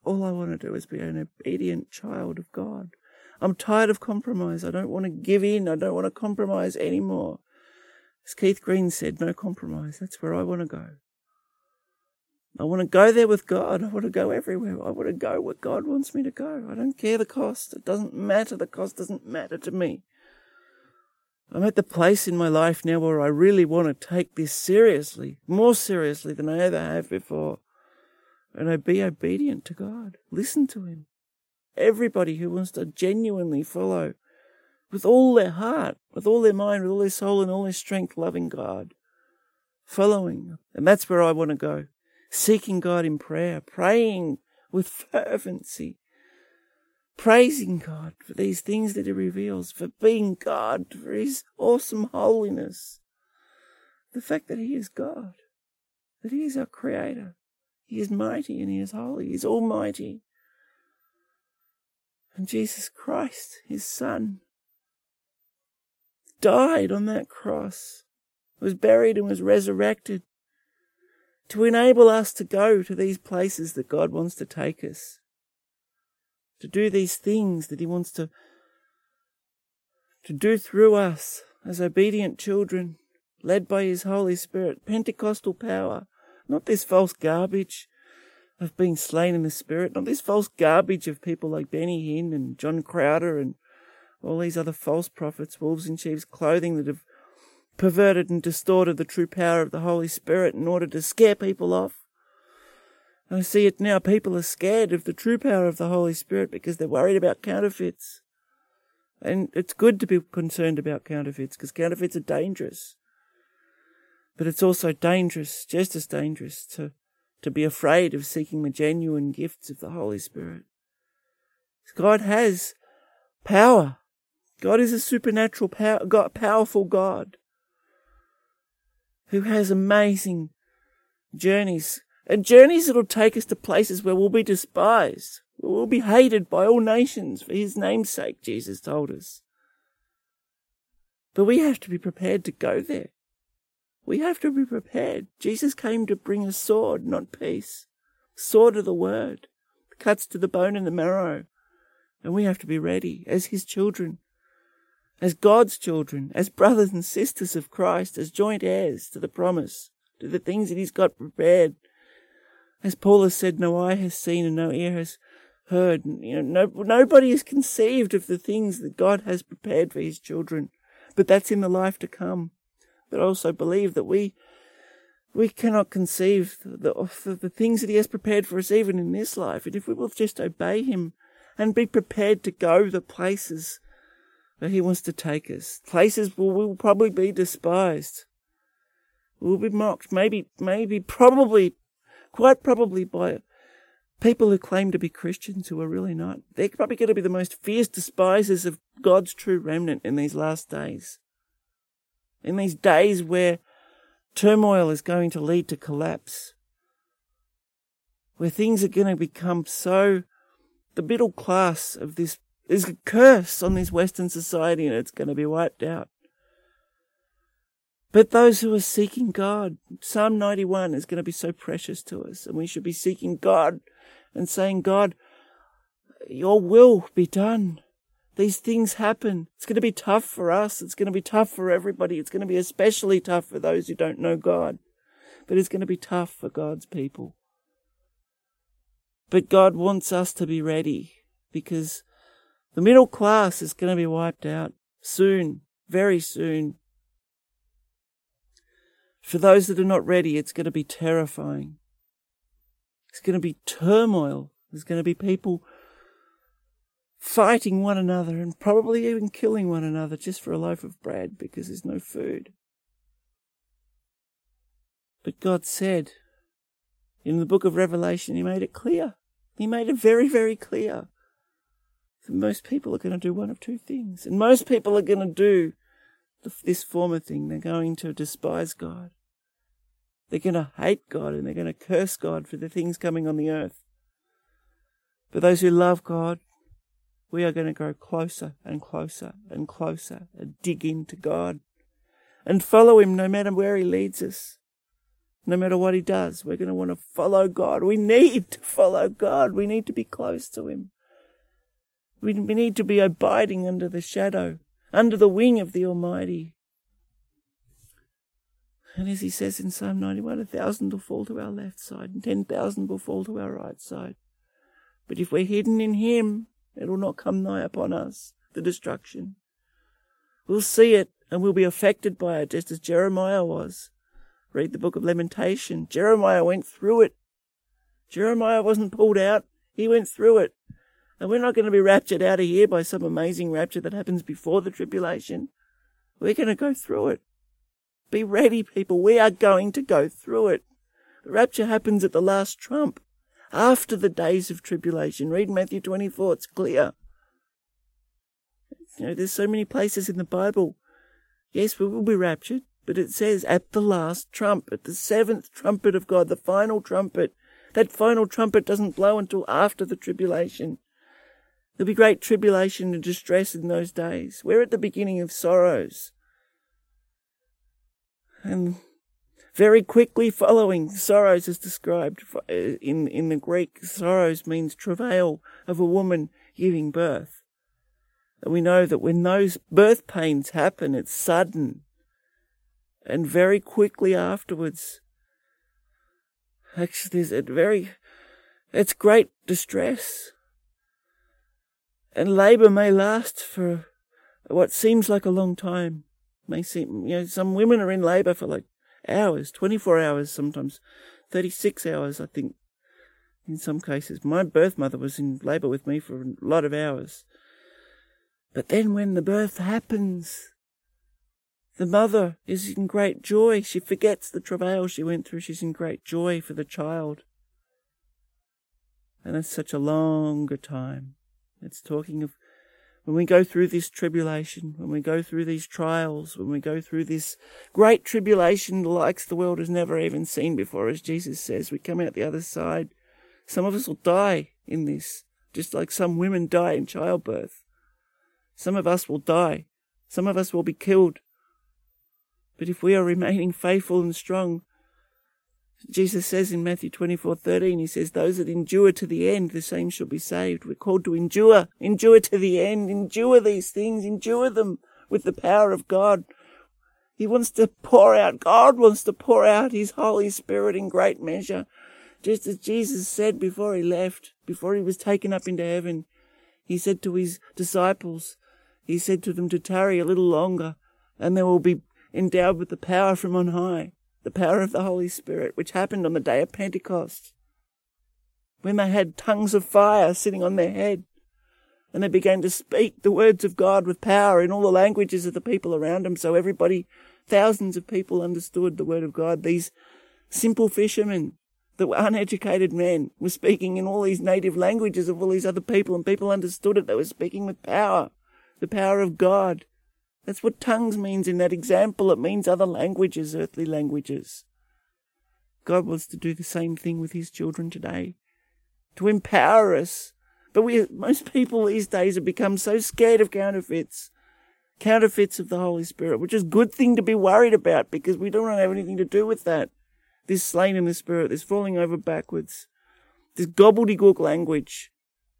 All I want to do is be an obedient child of God. I'm tired of compromise. I don't want to give in. I don't want to compromise anymore. As Keith Green said, no compromise. That's where I want to go. I want to go there with God. I want to go everywhere. I want to go where God wants me to go. I don't care the cost. It doesn't matter. The cost doesn't matter to me. I'm at the place in my life now where I really want to take this seriously, more seriously than I ever have before. And I be obedient to God. Listen to Him. Everybody who wants to genuinely follow with all their heart, with all their mind, with all their soul and all their strength, loving God, following. And that's where I want to go. Seeking God in prayer, praying with fervency, praising God for these things that He reveals, for being God, for His awesome holiness. The fact that He is God, that He is our Creator. He is mighty and He is holy. He is almighty. And Jesus Christ, His Son, died on that cross, was buried and was resurrected to enable us to go to these places that God wants to take us, to do these things that He wants to do through us as obedient children, led by His Holy Spirit, Pentecostal power, not this false garbage of being slain in the Spirit, not this false garbage of people like Benny Hinn and John Crowder and all these other false prophets, wolves in sheep's clothing, that have perverted and distorted the true power of the Holy Spirit in order to scare people off. I see it now. People are scared of the true power of the Holy Spirit because they're worried about counterfeits. And it's good to be concerned about counterfeits because counterfeits are dangerous. But it's also dangerous, just as dangerous, to be afraid of seeking the genuine gifts of the Holy Spirit. God has power. God is a supernatural, powerful God who has amazing journeys, and journeys that will take us to places where we'll be despised, where we'll be hated by all nations for His name's sake, Jesus told us. But we have to be prepared to go there. We have to be prepared. Jesus came to bring a sword, not peace. Sword of the word, cuts to the bone and the marrow. And we have to be ready as His children, as God's children, as brothers and sisters of Christ, as joint heirs to the promise, to the things that He's got prepared. As Paul has said, no eye has seen and no ear has heard. Nobody has conceived of the things that God has prepared for His children. But that's in the life to come. But I also believe that we cannot conceive the things that He has prepared for us even in this life. And if we will just obey Him and be prepared to go the places that He wants to take us, places where we will probably be despised, we will be mocked, quite probably by people who claim to be Christians who are really not. They're probably going to be the most fierce despisers of God's true remnant in these last days. In these days where turmoil is going to lead to collapse, where things are going to become so, the middle class of this, there's a curse on this Western society and it's going to be wiped out. But those who are seeking God, Psalm 91 is going to be so precious to us, and we should be seeking God and saying, God, Your will be done. These things happen. It's going to be tough for us. It's going to be tough for everybody. It's going to be especially tough for those who don't know God. But it's going to be tough for God's people. But God wants us to be ready, because the middle class is going to be wiped out soon, very soon. For those that are not ready, it's going to be terrifying. It's going to be turmoil. There's going to be people fighting one another and probably even killing one another just for a loaf of bread because there's no food. But God said in the book of Revelation, He made it clear. He made it very, very clear that most people are going to do one of two things. And most people are going to do this former thing. They're going to despise God. They're going to hate God and they're going to curse God for the things coming on the earth. For those who love God, we are going to go closer and closer and closer and dig into God and follow Him no matter where He leads us. No matter what he does, we're going to want to follow God. We need to follow God. We need to be close to him. We need to be abiding under the shadow, under the wing of the Almighty. And as he says in Psalm 91, 1,000 will fall to our left side and 10,000 will fall to our right side. But if we're hidden in him, it will not come nigh upon us, the destruction. We'll see it and we'll be affected by it, just as Jeremiah was. Read the book of Lamentation. Jeremiah went through it. Jeremiah wasn't pulled out. He went through it. And we're not going to be raptured out of here by some amazing rapture that happens before the tribulation. We're going to go through it. Be ready, people. We are going to go through it. The rapture happens at the last trump, after the days of tribulation. Read Matthew 24. It's clear. There's so many places in the Bible. Yes, we will be raptured. But it says at the last trump, at the seventh trumpet of God, the final trumpet. That final trumpet doesn't blow until after the tribulation. There'll be great tribulation and distress in those days. We're at the beginning of sorrows. And very quickly following sorrows is described in the Greek. Sorrows means travail of a woman giving birth. And we know that when those birth pains happen, it's sudden. And very quickly afterwards, actually, it's great distress. And labour may last for what seems like a long time. May seem, some women are in labour for like hours, 24 hours sometimes, 36 hours, I think, in some cases. My birth mother was in labour with me for a lot of hours. But then when the birth happens, the mother is in great joy. She forgets the travail she went through. She's in great joy for the child. And it's such a longer time. It's talking of when we go through this tribulation, when we go through these trials, when we go through this great tribulation, the likes the world has never even seen before, as Jesus says, we come out the other side. Some of us will die in this, just like some women die in childbirth. Some of us will die. Some of us will be killed. But if we are remaining faithful and strong, Jesus says in Matthew 24:13, he says, those that endure to the end, the same shall be saved. We're called to endure to the end, endure these things, endure them with the power of God. He wants to pour out, God wants to pour out his Holy Spirit in great measure. Just as Jesus said before he left, before he was taken up into heaven, he said to his disciples, he said to them to tarry a little longer, and they will be endowed with the power from on high, the power of the Holy Spirit, which happened on the day of Pentecost, when they had tongues of fire sitting on their head, and they began to speak the words of God with power in all the languages of the people around them, so everybody, thousands of people understood the word of God. These simple fishermen, the uneducated men, were speaking in all these native languages of all these other people, and people understood it. They were speaking with power, the power of God. That's what tongues means in that example. It means other languages, earthly languages. God wants to do the same thing with his children today, to empower us. But most people these days have become so scared of counterfeits of the Holy Spirit, which is a good thing to be worried about, because we don't have anything to do with that. This slain in the Spirit, this falling over backwards, this gobbledygook language,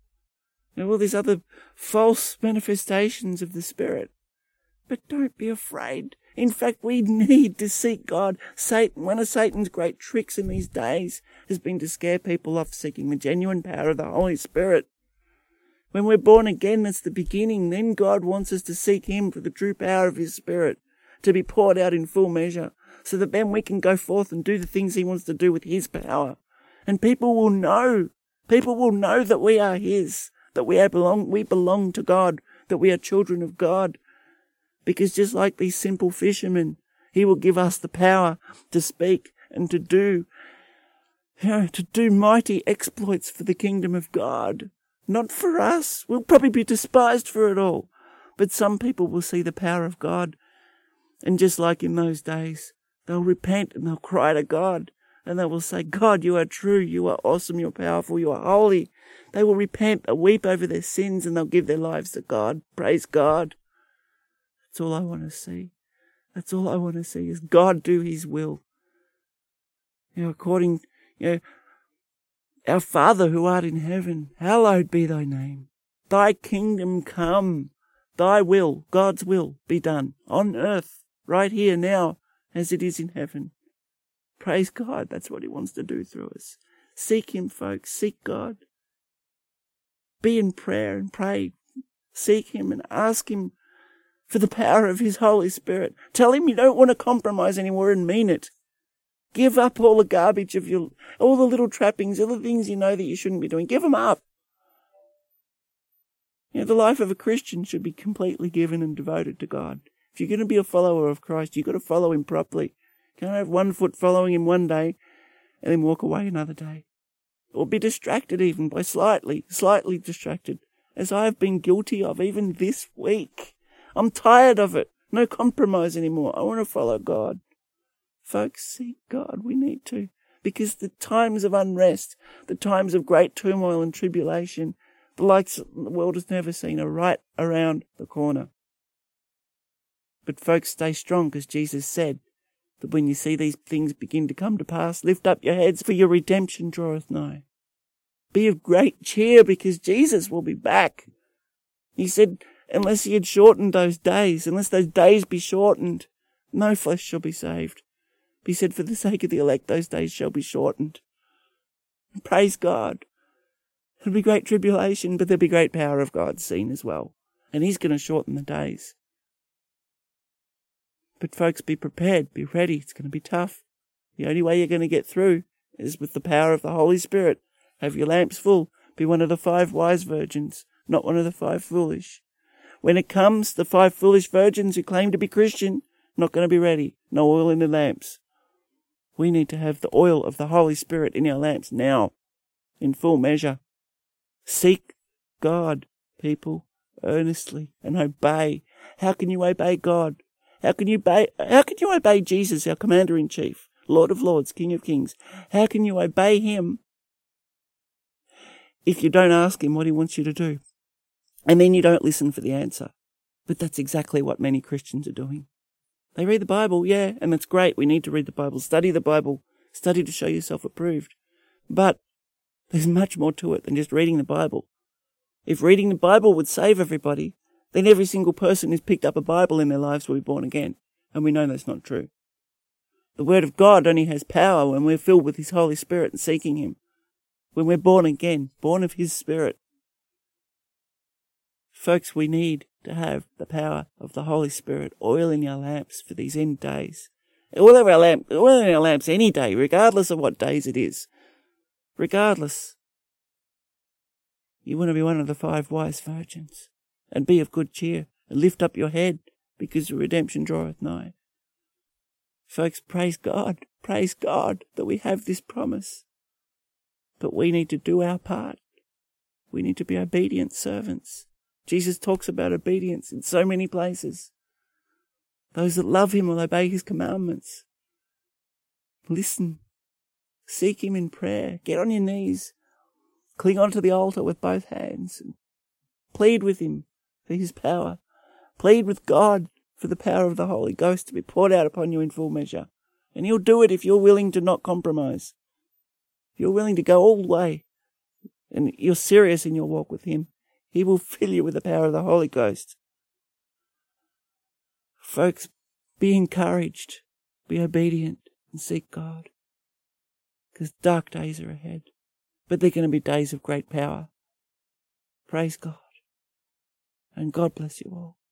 and all these other false manifestations of the Spirit. But don't be afraid. In fact, we need to seek God. One of Satan's great tricks in these days has been to scare people off seeking the genuine power of the Holy Spirit. When we're born again, that's the beginning. Then God wants us to seek him for the true power of his Spirit to be poured out in full measure, so that then we can go forth and do the things he wants to do with his power. And people will know that we are his, that we belong to God, that we are children of God. Because just like these simple fishermen, he will give us the power to speak and to do mighty exploits for the kingdom of God. Not for us. We'll probably be despised for it all. But some people will see the power of God. And just like in those days, they'll repent and they'll cry to God. And they will say, God, you are true, you are awesome, you are powerful, you are holy. They will repent, they'll weep over their sins, and they'll give their lives to God. Praise God. That's all I want to see. That's all I want to see is God do his will. According, our Father who art in heaven, hallowed be thy name. Thy kingdom come, thy will, God's will, be done on earth, right here now, as it is in heaven. Praise God, that's what he wants to do through us. Seek him, folks, seek God. Be in prayer and pray. Seek him and ask him for the power of his Holy Spirit. Tell him you don't want to compromise anymore and mean it. Give up all the garbage of all the little trappings, all the things you know that you shouldn't be doing. Give them up. The life of a Christian should be completely given and devoted to God. If you're going to be a follower of Christ, you've got to follow him properly. You can't have one foot following him one day and then walk away another day. Or be distracted even by slightly distracted, as I have been guilty of even this week. I'm tired of it. No compromise anymore. I want to follow God. Folks, seek God. We need to. Because the times of unrest, the times of great turmoil and tribulation, the likes the world has never seen, are right around the corner. But folks, stay strong, because Jesus said that when you see these things begin to come to pass, lift up your heads, for your redemption draweth nigh. Be of great cheer, because Jesus will be back. He said, unless he had shortened those days, unless those days be shortened, no flesh shall be saved. He said, for the sake of the elect, those days shall be shortened. And praise God. There'll be great tribulation, but there'll be great power of God seen as well. And he's going to shorten the days. But folks, be prepared, be ready. It's going to be tough. The only way you're going to get through is with the power of the Holy Spirit. Have your lamps full. Be one of the 5 wise virgins, not one of the 5 foolish. When it comes, the 5 foolish virgins who claim to be Christian, not going to be ready. No oil in the lamps. We need to have the oil of the Holy Spirit in our lamps now, in full measure. Seek God, people, earnestly, and obey. How can you obey God? How can you obey Jesus, our Commander-in-Chief, Lord of Lords, King of Kings? How can you obey him if you don't ask him what he wants you to do? And then you don't listen for the answer. But that's exactly what many Christians are doing. They read the Bible, yeah, and that's great. We need to read the Bible. Study the Bible. Study to show yourself approved. But there's much more to it than just reading the Bible. If reading the Bible would save everybody, then every single person who's picked up a Bible in their lives will be born again. And we know that's not true. The Word of God only has power when we're filled with his Holy Spirit and seeking him. When we're born again, born of his Spirit. Folks, we need to have the power of the Holy Spirit, oil in our lamps for these end days. Oil in our lamps any day, regardless of what days it is. Regardless. You want to be one of the 5 wise virgins. And be of good cheer, and lift up your head, because the redemption draweth nigh. Folks, praise God that we have this promise. But we need to do our part. We need to be obedient servants. Jesus talks about obedience in so many places. Those that love him will obey his commandments. Listen. Seek him in prayer. Get on your knees. Cling onto the altar with both hands. And plead with him for his power. Plead with God for the power of the Holy Ghost to be poured out upon you in full measure. And he'll do it if you're willing to not compromise. If you're willing to go all the way and you're serious in your walk with him, he will fill you with the power of the Holy Ghost. Folks, be encouraged, be obedient, and seek God. Because dark days are ahead. But they're going to be days of great power. Praise God. And God bless you all.